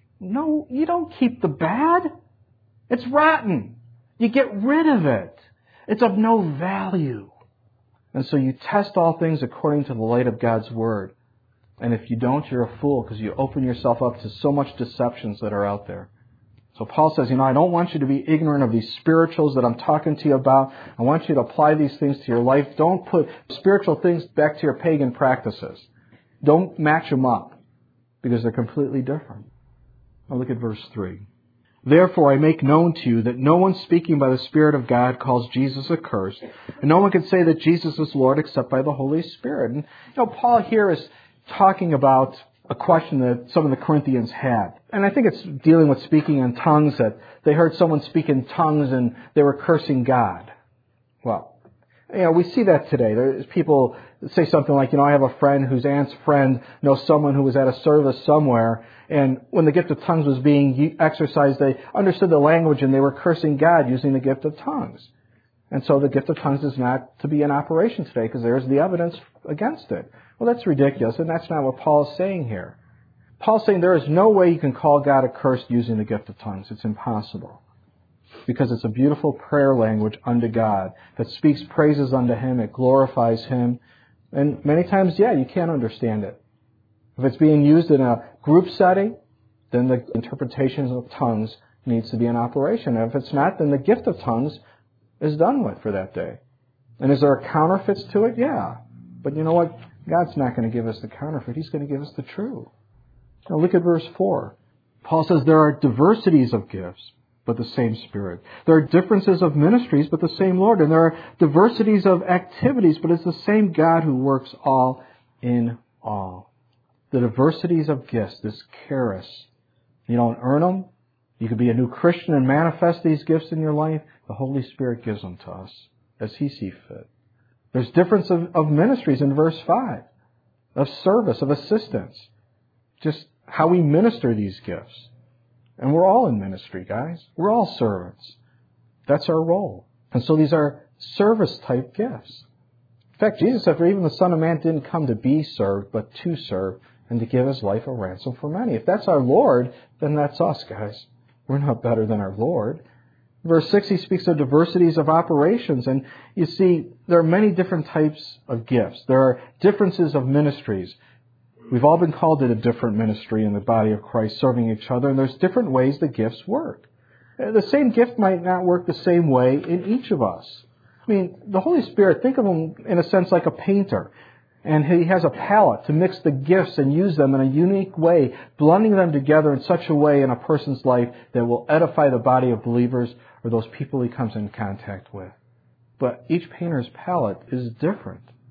A: No, you don't keep the bad. It's rotten. You get rid of it. It's of no value. And so you test all things according to the light of God's Word. And if you don't, you're a fool because you open yourself up to so much deceptions that are out there. So Paul says, you know, I don't want you to be ignorant of these spirituals that I'm talking to you about. I want you to apply these things to your life. Don't put spiritual things back to your pagan practices. Don't match them up because they're completely different. Now look at verse three. Therefore I make known to you that no one speaking by the Spirit of God calls Jesus accursed, and no one can say that Jesus is Lord except by the Holy Spirit. And you know, Paul here is talking about a question that some of the Corinthians had. And I think it's dealing with speaking in tongues, that they heard someone speak in tongues and they were cursing God. Well, you know, we see that today. There's people that say something like, you know, I have a friend whose aunt's friend knows someone who was at a service somewhere, and when the gift of tongues was being exercised, they understood the language and they were cursing God using the gift of tongues. And so the gift of tongues is not to be in operation today because there's the evidence against it. Well, that's ridiculous, and that's not what Paul is saying here. Paul's saying there is no way you can call God accursed using the gift of tongues. It's impossible. Because it's a beautiful prayer language unto God that speaks praises unto Him. It glorifies Him. And many times, yeah, you can't understand it. If it's being used in a group setting, then the interpretation of tongues needs to be in operation. And if it's not, then the gift of tongues is done with for that day. And is there counterfeits to it? Yeah. But you know what? God's not going to give us the counterfeit. He's going to give us the true. Now look at verse four. Paul says there are diversities of gifts, but the same Spirit. There are differences of ministries, but the same Lord. And there are diversities of activities, but it's the same God who works all in all. The diversities of gifts, this charis. You don't earn them. You could be a new Christian and manifest these gifts in your life. The Holy Spirit gives them to us as He sees fit. There's difference of, of ministries in verse five, of service, of assistance, just how we minister these gifts. And we're all in ministry, guys. We're all servants. That's our role. And so these are service-type gifts. In fact, Jesus said, for even the Son of Man didn't come to be served, but to serve, and to give His life a ransom for many. If that's our Lord, then that's us, guys. We're not better than our Lord. Verse six, he speaks of diversities of operations. And you see, there are many different types of gifts. There are differences of ministries. We've all been called to a different ministry in the body of Christ, serving each other. And there's different ways the gifts work. The same gift might not work the same way in each of us. I mean, the Holy Spirit, think of Him in a sense like a painter. And He has a palette to mix the gifts and use them in a unique way, blending them together in such a way in a person's life that will edify the body of believers or those people he comes in contact with. But each painter's palette is different.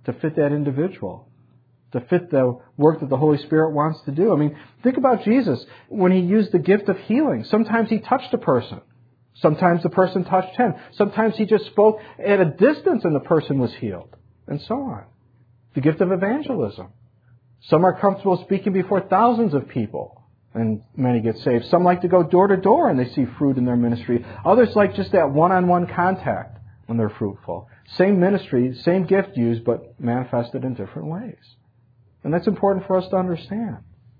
A: to fit that individual, to fit the work that the Holy Spirit wants to do. I mean, think about Jesus when he used the gift of healing. Sometimes he touched a person. Sometimes the person touched him. Sometimes he just spoke at a distance and the person was healed, and so on. The gift of evangelism. Some are comfortable speaking before thousands of people, and many get saved. Some like to go door to door and they see fruit in their ministry. Others like just that one-on-one contact when they're fruitful. Same ministry, same gift used, but manifested in different ways. And that's important for us to understand.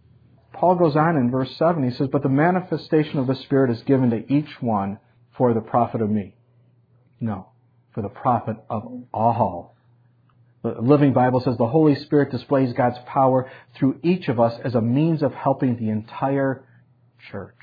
A: Paul goes on in verse seven, he says, but the manifestation of the Spirit is given to each one for the profit of me. No, for the profit of all. The Living Bible says the Holy Spirit displays God's power through each of us as a means of helping the entire church.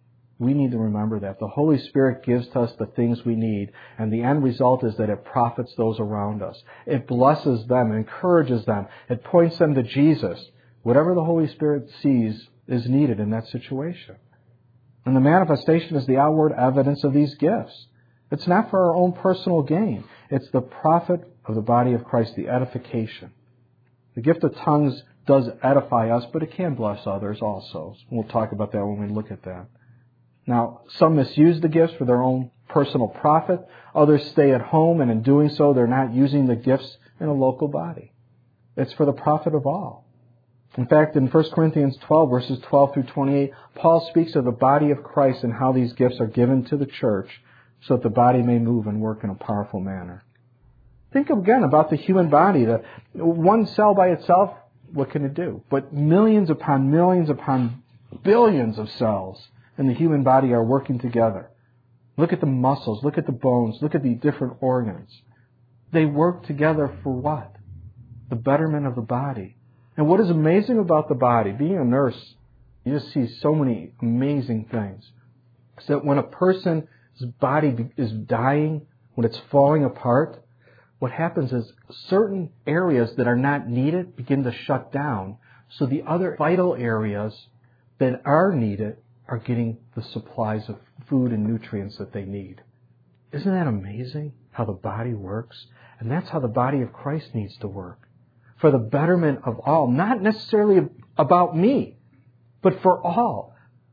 A: We need to remember that. The Holy Spirit gives to us the things we need, and the end result is that it profits those around us. It blesses them, encourages them, it points them to Jesus. Whatever the Holy Spirit sees is needed in that situation. And the manifestation is the outward evidence of these gifts. It's not for our own personal gain. It's the profit of the body of Christ, the edification. The gift of tongues does edify us, but it can bless others also. We'll talk about that when we look at that. Now, some misuse the gifts for their own personal profit. Others stay at home, and in doing so, they're not using the gifts in a local body. It's for the profit of all. In fact, in First Corinthians twelve, verses twelve through twenty-eight, Paul speaks of the body of Christ and how these gifts are given to the church so that the body may move and work in a powerful manner. Think again about the human body. The one cell by itself, what can it do? But millions upon millions upon billions of cells in the human body are working together. Look at the muscles, look at the bones, look at the different organs. They work together for what? The betterment of the body. And what is amazing about the body, being a nurse, you just see so many amazing things. Is that when a person's body is dying, when it's falling apart, what happens is certain areas that are not needed begin to shut down. So the other vital areas that are needed are getting the supplies of food and nutrients that they need. Isn't that amazing how the body works? And that's how the body of Christ needs to work. For the betterment of all. Not necessarily about me, but for all.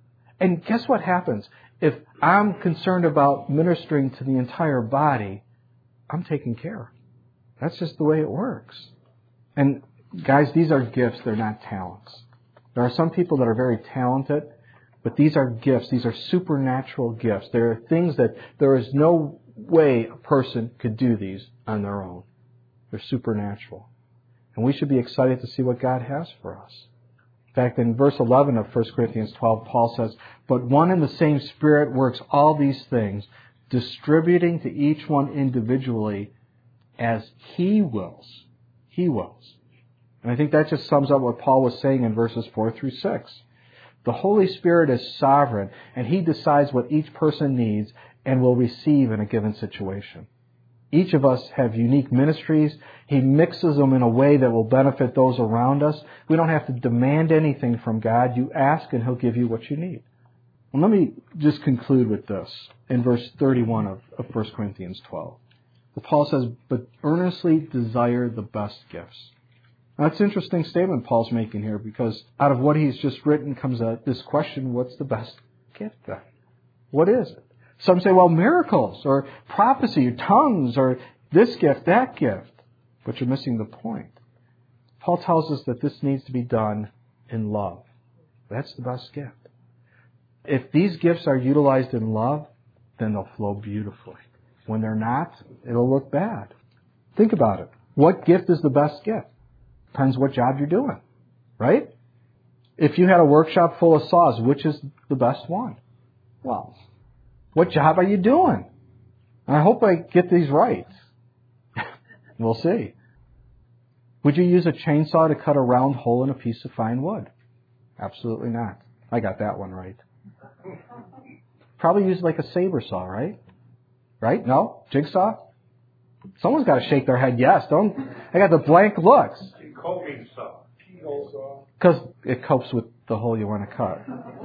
A: And guess what happens? If I'm concerned about ministering to the entire body, I'm taken care of. That's just the way it works. And guys, these are gifts. They're not talents. There are some people that are very talented, but these are gifts. These are supernatural gifts. There are things that there is no way a person could do these on their own. They're supernatural. And we should be excited to see what God has for us. In fact, in verse eleven of First Corinthians twelve, Paul says, but one and the same Spirit works all these things, distributing to each one individually as He wills. He wills. And I think that just sums up what Paul was saying in verses four through six. The Holy Spirit is sovereign, and He decides what each person needs and will receive in a given situation. Each of us have unique ministries. He mixes them in a way that will benefit those around us. We don't have to demand anything from God. You ask and He'll give you what you need. Well, let me just conclude with this in verse thirty-one of, of First Corinthians twelve. Paul says, but earnestly desire the best gifts. Now, that's an interesting statement Paul's making here, because out of what he's just written comes a, this question, what's the best gift then? What is it? Some say, well, miracles, or prophecy, or tongues, or this gift, that gift. But you're missing the point. Paul tells us that this needs to be done in love. That's the best gift. If these gifts are utilized in love, then they'll flow beautifully. When they're not, it'll look bad. Think about it. What gift is the best gift? Depends what job you're doing, right? If you had a workshop full of saws, which is the best one? Well, what job are you doing? I hope I get these right. We'll see. Would you use a chainsaw to cut a round hole in a piece of fine wood? Absolutely not. I got that one right. Probably use like a saber saw, right? Right? No? Jigsaw? Someone's got to shake their head yes. Don't. I got the blank looks.
B: Coping saw.
A: Because it copes with the hole you want to cut.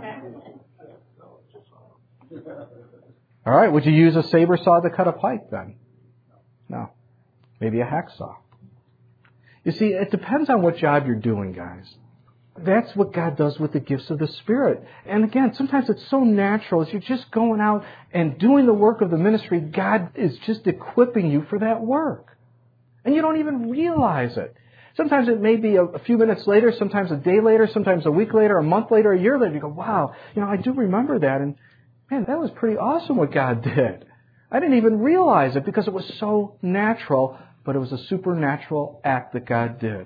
A: All right. Would you use a saber saw to cut a pipe then? No. Maybe a hacksaw. You see, it depends on what job you're doing, guys. That's what God does with the gifts of the Spirit. And again, sometimes it's so natural. As you're just going out and doing the work of the ministry, God is just equipping you for that work. And you don't even realize it. Sometimes it may be a, a few minutes later, sometimes a day later, sometimes a week later, a month later, a year later. You go, wow, you know, I do remember that. And man, that was pretty awesome what God did. I didn't even realize it because it was so natural, but it was a supernatural act that God did.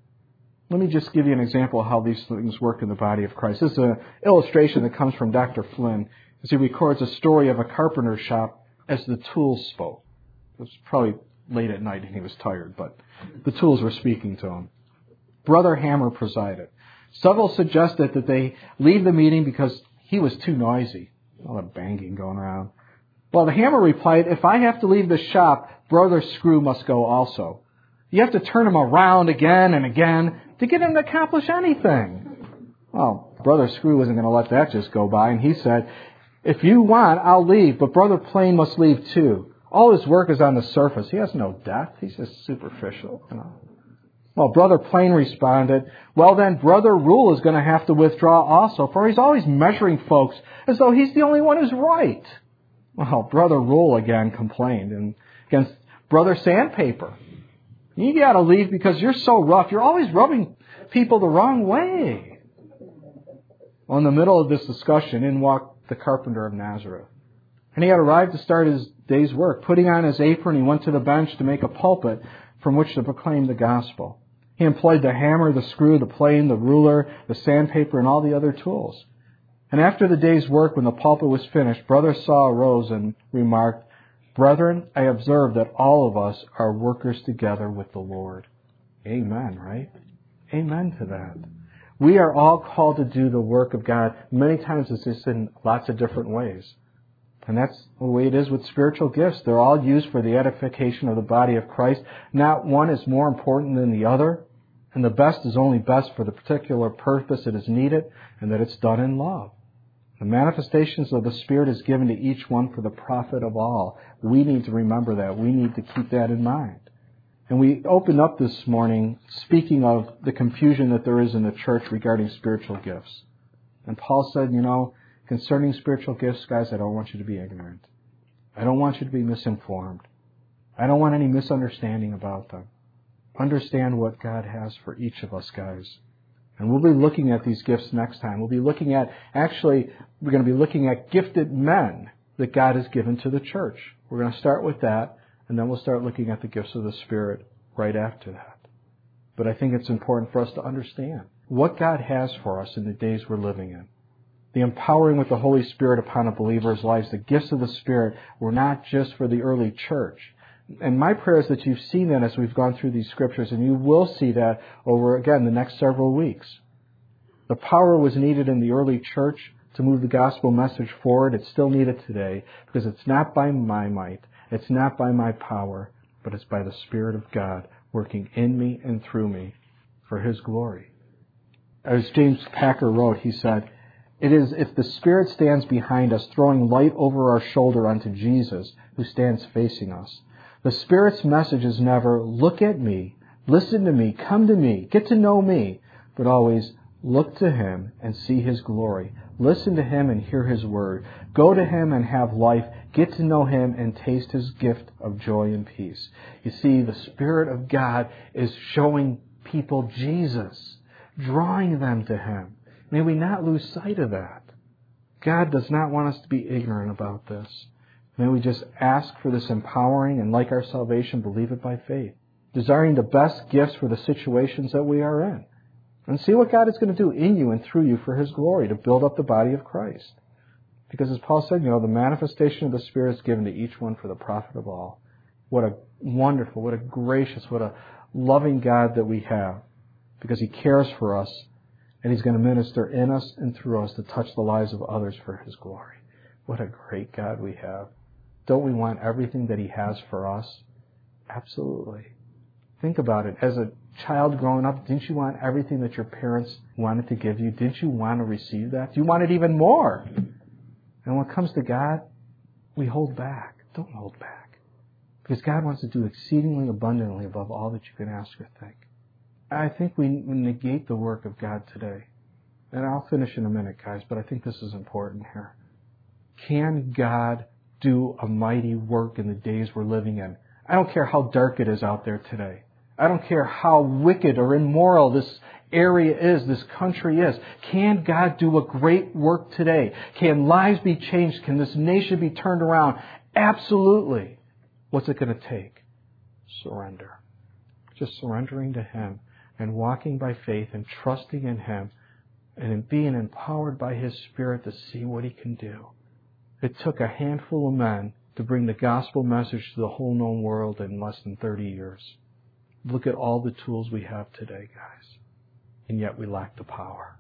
A: Let me just give you an example of how these things work in the body of Christ. This is an illustration that comes from Doctor Flynn, as he records a story of a carpenter shop as the tools spoke. It was probably late at night and he was tired, but the tools were speaking to him. Brother Hammer presided. Several suggested that they leave the meeting because he was too noisy. All the banging going around. Well, the Hammer replied, if I have to leave the shop, Brother Screw must go also. You have to turn him around again and again to get him to accomplish anything. Well, Brother Screw wasn't going to let that just go by, and he said, if you want, I'll leave, but Brother Plain must leave too. All his work is on the surface. He has no depth. He's just superficial, you know. Well, Brother Plain responded, well then, Brother Rule is going to have to withdraw also, for he's always measuring folks as though he's the only one who's right. Well, Brother Rule again complained, and against Brother Sandpaper. You got to leave because you're so rough. You're always rubbing people the wrong way. Well, in the middle of this discussion, in walked the carpenter of Nazareth. And he had arrived to start his day's work. Putting on his apron, he went to the bench to make a pulpit from which to proclaim the gospel. He employed the hammer, the screw, the plane, the ruler, the sandpaper, and all the other tools. And after the day's work, when the pulpit was finished, Brother Saw arose and remarked, Brethren, I observe that all of us are workers together with the Lord. Amen, right? Amen to that. We are all called to do the work of God. Many times it's just in lots of different ways. And that's the way it is with spiritual gifts. They're all used for the edification of the body of Christ. Not one is more important than the other. And the best is only best for the particular purpose it is needed, and that it's done in love. The manifestations of the Spirit is given to each one for the profit of all. We need to remember that. We need to keep that in mind. And we opened up this morning speaking of the confusion that there is in the church regarding spiritual gifts. And Paul said, you know, concerning spiritual gifts, guys, I don't want you to be ignorant. I don't want you to be misinformed. I don't want any misunderstanding about them. Understand what God has for each of us, guys. And we'll be looking at these gifts next time. We'll be looking at, actually, we're going to be looking at gifted men that God has given to the church. We're going to start with that, and then we'll start looking at the gifts of the Spirit right after that. But I think it's important for us to understand what God has for us in the days we're living in. The empowering with the Holy Spirit upon a believer's lives, the gifts of the Spirit were not just for the early church. And my prayer is that you've seen that as we've gone through these scriptures, and you will see that over, again, the next several weeks. The power was needed in the early church to move the gospel message forward. It's still needed today because it's not by my might, it's not by my power, but it's by the Spirit of God working in me and through me for His glory. As James Packer wrote, he said, it is if the Spirit stands behind us, throwing light over our shoulder onto Jesus, who stands facing us. The Spirit's message is never, look at me, listen to me, come to me, get to know me, but always look to Him and see His glory. Listen to Him and hear His word. Go to Him and have life. Get to know Him and taste His gift of joy and peace. You see, the Spirit of God is showing people Jesus, drawing them to Him. May we not lose sight of that. God does not want us to be ignorant about this. May we just ask for this empowering and, like our salvation, believe it by faith, desiring the best gifts for the situations that we are in. And see what God is going to do in you and through you for His glory to build up the body of Christ. Because as Paul said, you know, the manifestation of the Spirit is given to each one for the profit of all. What a wonderful, what a gracious, what a loving God that we have. Because He cares for us, and He's going to minister in us and through us to touch the lives of others for His glory. What a great God we have. Don't we want everything that He has for us? Absolutely. Think about it. As a child growing up, didn't you want everything that your parents wanted to give you? Didn't you want to receive that? Do you want it even more? And when it comes to God, we hold back. Don't hold back. Because God wants to do exceedingly abundantly above all that you can ask or think. I think we negate the work of God today. And I'll finish in a minute, guys, but I think this is important here. Can God do a mighty work in the days we're living in? I don't care how dark it is out there today. I don't care how wicked or immoral this area is, this country is. Can God do a great work today? Can lives be changed? Can this nation be turned around? Absolutely. What's it going to take? Surrender. Just surrendering to Him and walking by faith and trusting in Him and in being empowered by His Spirit to see what He can do. It took a handful of men to bring the gospel message to the whole known world in less than thirty years. Look at all the tools we have today, guys. And yet we lack the power.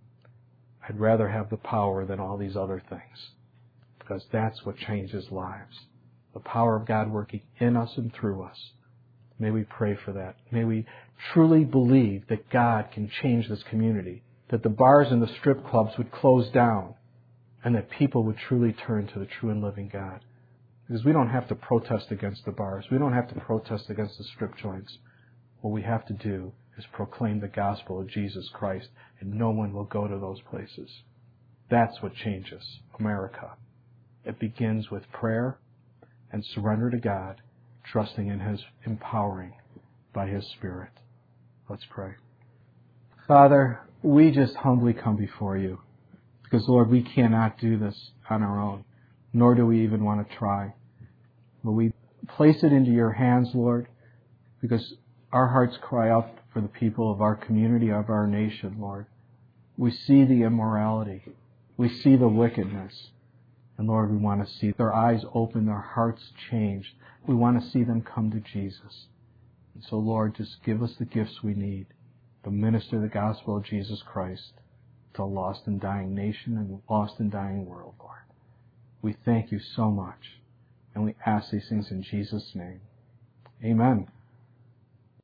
A: I'd rather have the power than all these other things, because that's what changes lives. The power of God working in us and through us. May we pray for that. May we truly believe that God can change this community, that the bars and the strip clubs would close down, and that people would truly turn to the true and living God. Because we don't have to protest against the bars. We don't have to protest against the strip joints. What we have to do is proclaim the gospel of Jesus Christ, and no one will go to those places. That's what changes America. It begins with prayer and surrender to God, trusting in His empowering by His Spirit. Let's pray. Father, we just humbly come before You, because, Lord, we cannot do this on our own, nor do we even want to try. But we place it into Your hands, Lord, because our hearts cry out for the people of our community, of our nation, Lord. We see the immorality. We see the wickedness. And Lord, we want to see their eyes open, their hearts changed. We want to see them come to Jesus. And so, Lord, just give us the gifts we need to minister the gospel of Jesus Christ to a lost and dying nation and lost and dying world, Lord. We thank You so much. And we ask these things in Jesus' name. Amen.